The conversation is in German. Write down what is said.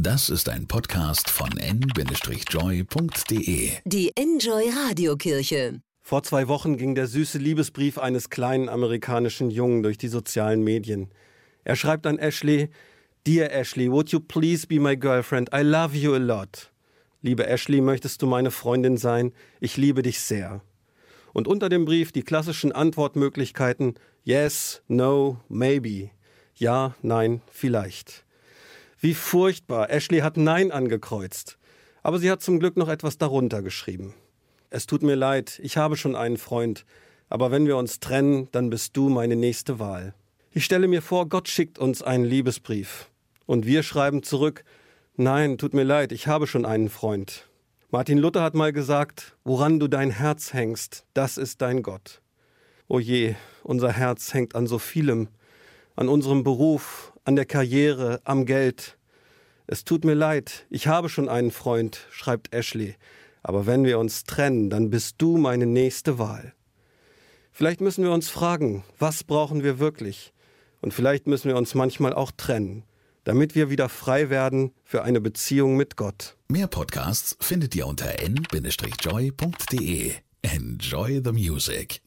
Das ist ein Podcast von n-joy.de. Die Enjoy Radiokirche. Vor 2 Wochen ging der süße Liebesbrief eines kleinen amerikanischen Jungen durch die sozialen Medien. Er schreibt an Ashley: Dear Ashley, would you please be my girlfriend? I love you a lot. Liebe Ashley, möchtest du meine Freundin sein? Ich liebe dich sehr. Und unter dem Brief die klassischen Antwortmöglichkeiten: Yes, no, maybe. Ja, nein, vielleicht. Wie furchtbar, Ashley hat Nein angekreuzt. Aber sie hat zum Glück noch etwas darunter geschrieben. Es tut mir leid, ich habe schon einen Freund, aber wenn wir uns trennen, dann bist du meine nächste Wahl. Ich stelle mir vor, Gott schickt uns einen Liebesbrief. Und wir schreiben zurück: Nein, tut mir leid, ich habe schon einen Freund. Martin Luther hat mal gesagt: Woran du dein Herz hängst, das ist dein Gott. O je, unser Herz hängt an so vielem, an unserem Beruf, an der Karriere, am Geld. Es tut mir leid, ich habe schon einen Freund, schreibt Ashley, aber wenn wir uns trennen, dann bist du meine nächste Wahl. Vielleicht müssen wir uns fragen, was brauchen wir wirklich? Und vielleicht müssen wir uns manchmal auch trennen, damit wir wieder frei werden für eine Beziehung mit Gott. Mehr Podcasts findet ihr unter n-joy.de. Enjoy the music.